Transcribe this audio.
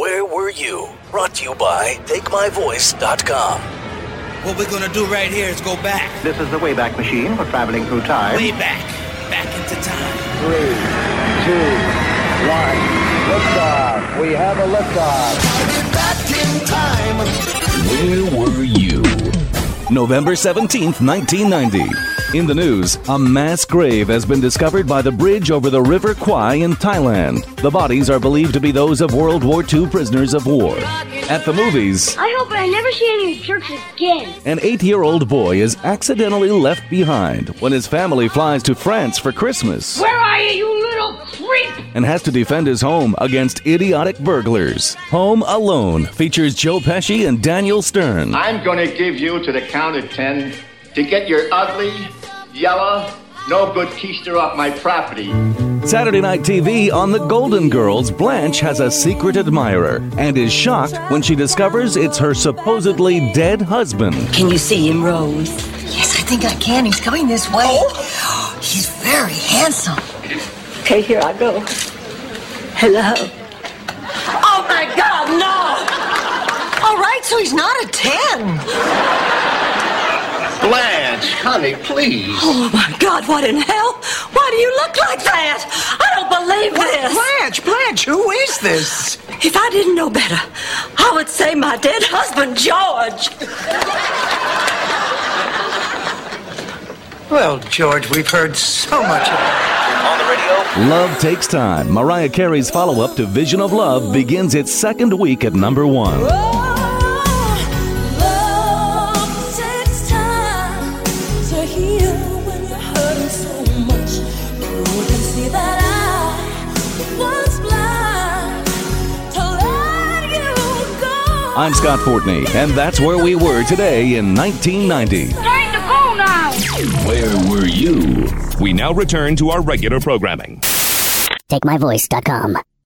Where Were You? Brought to you by TakeMyVoice.com. What we're gonna do right here is go back. This is the Wayback Machine for traveling through time. Way back. Back into time. 3, 2, 1. Liftoff. We have a liftoff. Where Were You? November 17th, 1990. In the news, a mass grave has been discovered by the bridge over the River Kwai in Thailand. The bodies are believed to be those of World War II prisoners of war. At the movies, I hope I never see any jerks again. an 8-year-old boy is accidentally left behind when his family flies to France for Christmas Where are you, you little creep? and has to defend his home against idiotic burglars. Home Alone features Joe Pesci and Daniel Stern. I'm going to give you to the count of 10 to get your ugly, yellow, no good keister off my property. Saturday Night TV on The Golden Girls, Blanche has a secret admirer and is shocked when she discovers it's her supposedly dead husband. Can you see him, Rose? Yes, I think I can. He's coming this way. Oh, he's very handsome. Okay, here I go. Hello. Oh, my God, no! All right, so he's not a 10. Blanche, honey, please. Oh, my God, what in hell? Why do you look like that? I don't believe this. Blanche, who is this? If I didn't know better, I would say my dead husband, George. Well, George, we've heard so much about it. On the radio, Love Takes Time. Mariah Carey's follow-up to Vision of Love begins its second week at number 1. I'm Scott Fortney, and that's where we were today in 1990. Time to go now. Where were you? We now return to our regular programming. TakeMyVoice.com.